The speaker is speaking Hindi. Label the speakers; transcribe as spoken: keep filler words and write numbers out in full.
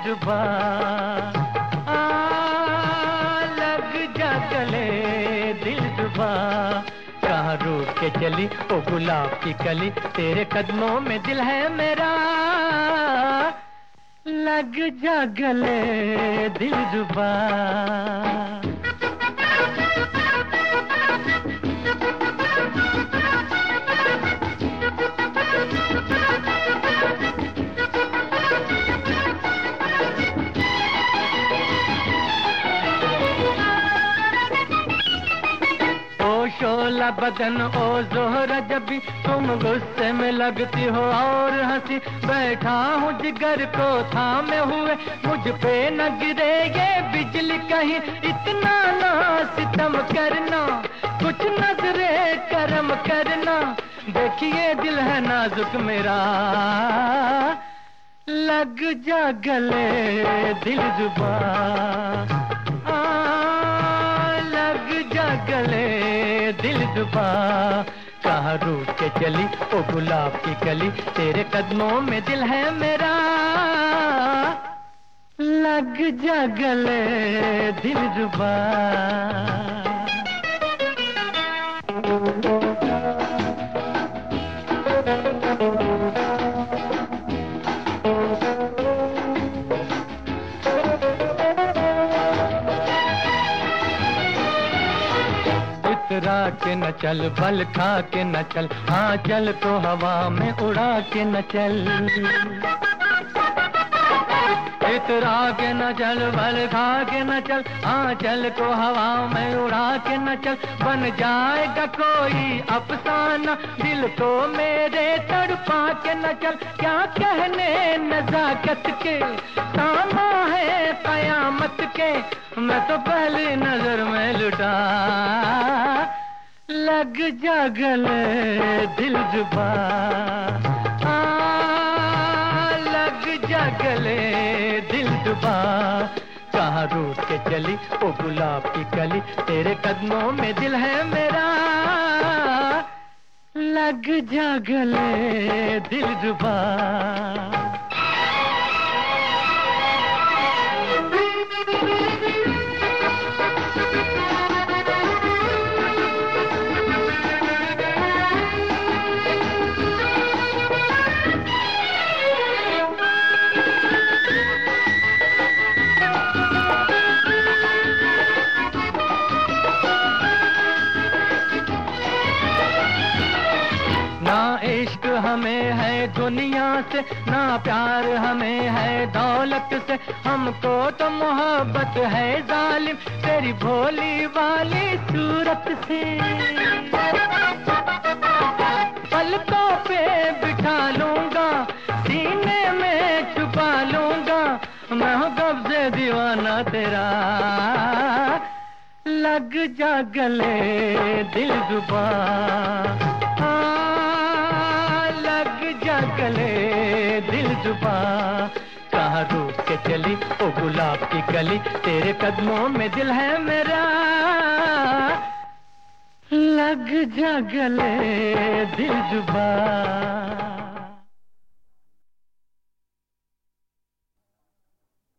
Speaker 1: जुबा, आ लग जा गले दिल जुबा। कहाँ रूठ के चली ओ गुलाब की कली, तेरे कदमों में दिल है मेरा, लग जा गले दिल जुबा। शोला बदन ओ ज़ोहरा जबी, तुम गुस्से में लगती हो और हंसी। बैठा हूँ जिगर को थामे हुए, मुझ पे न गिरे ये बिजली कहीं। इतना ना सितम करना, कुछ नजरे करम करना। देखिए दिल है नाजुक मेरा, लग जा गले दिल जुबा। गले दिल जुबा, कहाँ रूठ के चली ओ गुलाब की कली, तेरे कदमों में दिल है मेरा, लग जा गले दिल जुबा। इतरा के न चल, बल खा के न चल, हाँ चल तो हवा में उड़ा के न चल। इतरा के न चल, बल खा के न चल, हाँ चल तो हवा में उड़ा के न चल। बन जाएगा कोई अफसाना, दिल को मेरे तड़पा के न चल। क्या कहने नजाकत के, सामा है कयामत के, मैं तो पहली नजर में लुटा, लग जा गले दिल जुबा। आ लग जा गले दिल जुबा, कहाँ रूठ के चली ओ गुलाब की कली, तेरे कदमों में दिल है मेरा, लग जा गले दिल जुबा। ना इश्क हमें है दुनिया से, ना प्यार हमें है दौलत से। हमको तो मोहब्बत है जालिम, तेरी भोली वाली सूरत से। पलकों पे बिठा लूंगा, सीने में छुपा लूंगा, मैं हूँ कब से दीवाना तेरा, लग जा गले दिल जुबा। गले दिल जुबा, कहाँ रूठ के चली ओ गुलाब की कली, तेरे कदमों में दिल है मेरा, लग जा गले दिल जुबा।